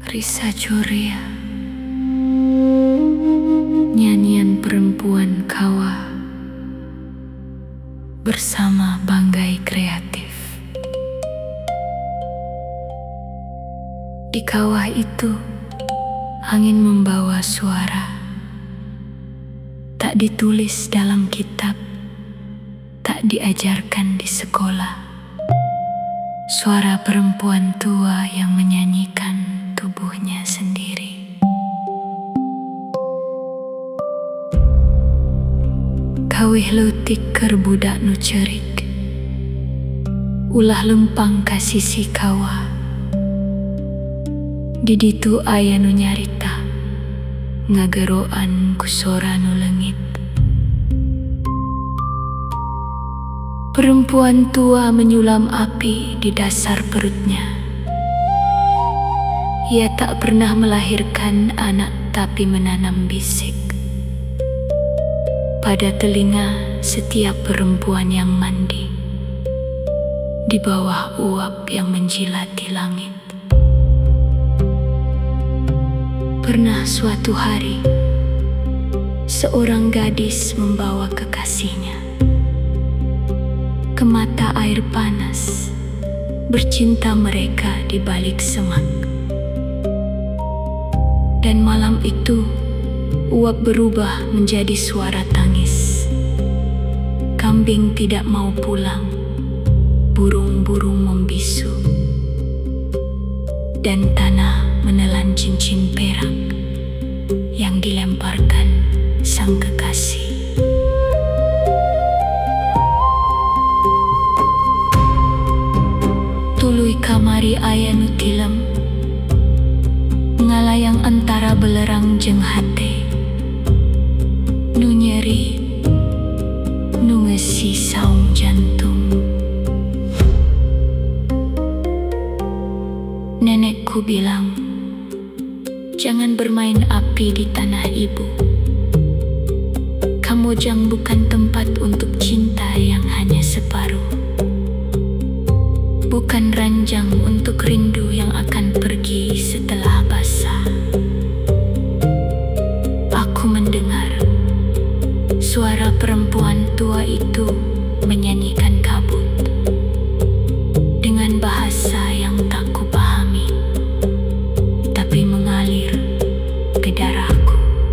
Risa Joria, nyanyian perempuan kawah bersama Banggai Kreatif. Di kawah itu, angin membawa suara, tak ditulis dalam kitab, tak diajarkan di sekolah. Suara perempuan tua yang menyanyikan tubuhnya sendiri. Kawih leutik keur budak nu ceurik, ulah lempang ka sisi kawah. Di ditu aya nu nyarita, ngageroan ku sora nu leungit. Perempuan tua menyulam api di dasar perutnya. Ia tak pernah melahirkan anak, tapi menanam bisik pada telinga setiap perempuan yang mandi di bawah uap yang menjilati langit. Pernah suatu hari, seorang gadis membawa kekasihnya ke mata air panas, bercinta mereka di balik semak. Dan malam itu, uap berubah menjadi suara tangis. Kambing tidak mau pulang, burung-burung membisu, dan tanah menelan cincin perak yang dilemparkan sang kekasih. Tuluy kamari aya nu tilem, ngalayang antara belerang jeung hate, nu nyeri, nu ngeusi saung jantung. Nenekku bilang, jangan bermain api di tanah ibu. Kamojang bukan tempat untuk cinta yang hanya separuh, bukan ranjang untuk rindu yang akan pergi setelah basah. Aku mendengar suara perempuan tua itu menyanyikan kabut dengan bahasa yang tak kupahami, tapi mengalir ke darahku.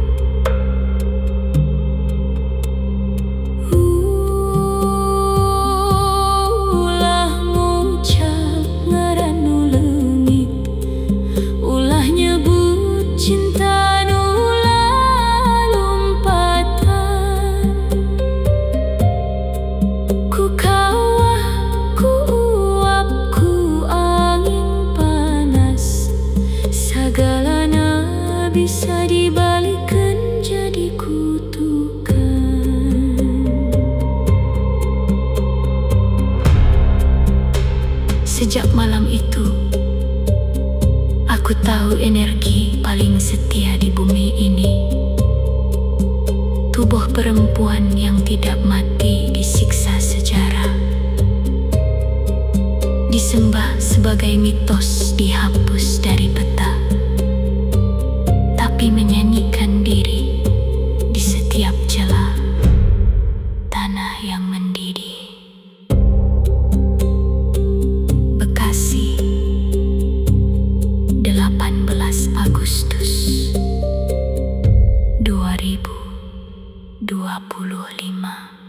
Bisa dibalikkan jadi kutukan. Sejak malam itu, aku tahu energi paling setia di bumi ini. Tubuh perempuan yang tidak mati disiksa sejarah, disembah sebagai mitos, dihapus dari peta, tapi menyanyikan diri di setiap celah tanah yang mendidih. Bekasi, 18 Agustus 2025.